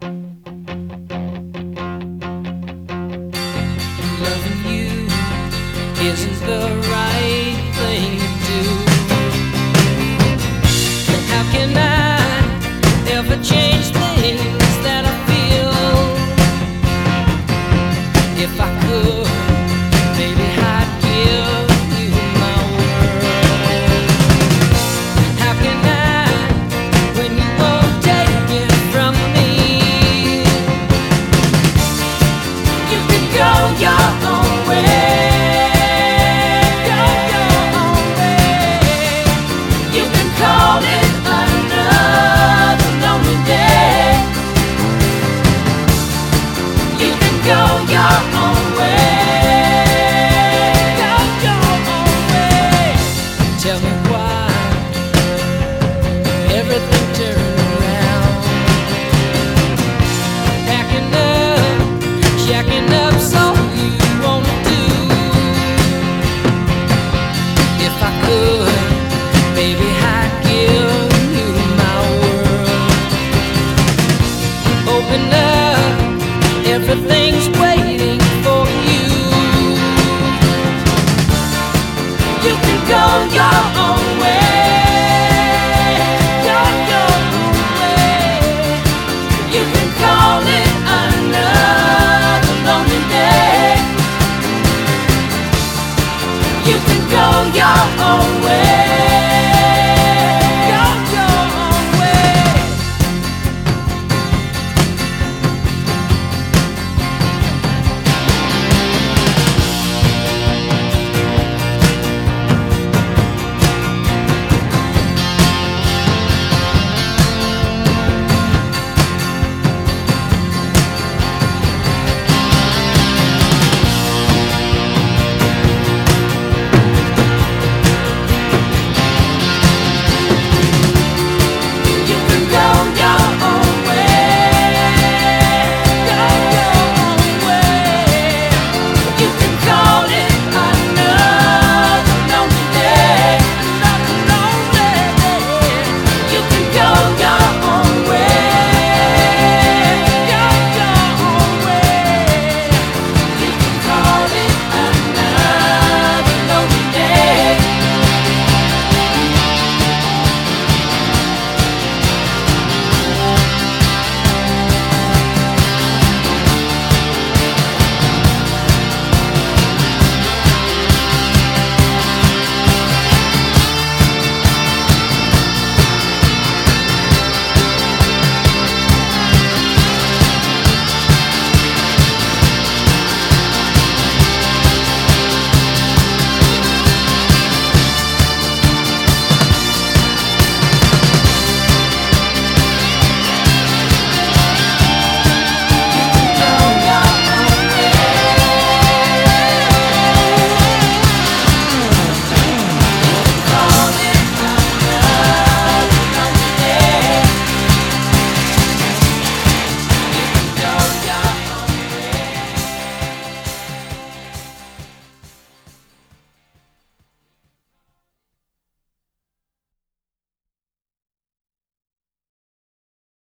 Loving you isn't the right thing to do. And how can I ever change things that I feel? If I could, maybe I'd give you my world. How can I, when you won't take it from me? You can go your own way. Go your own way. You can call it another lonely day. You can go your own way. Go your own way. Tell me why everything turned around. Packing up, jacking up, so you wanna do. If I could, baby, I'd give you my world. Open up, everything's waiting for you. You can go your own way. Go your own way. You can